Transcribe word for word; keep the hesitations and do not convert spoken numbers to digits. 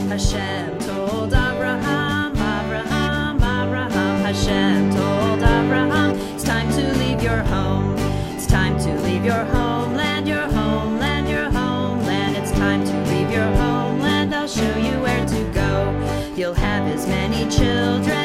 Hashem told Abraham, Abraham, Abraham. Hashem told Abraham, it's time to leave your home. It's time to leave your homeland, your homeland, your homeland. It's time to leave your homeland. I'll show you where to go. You'll have as many children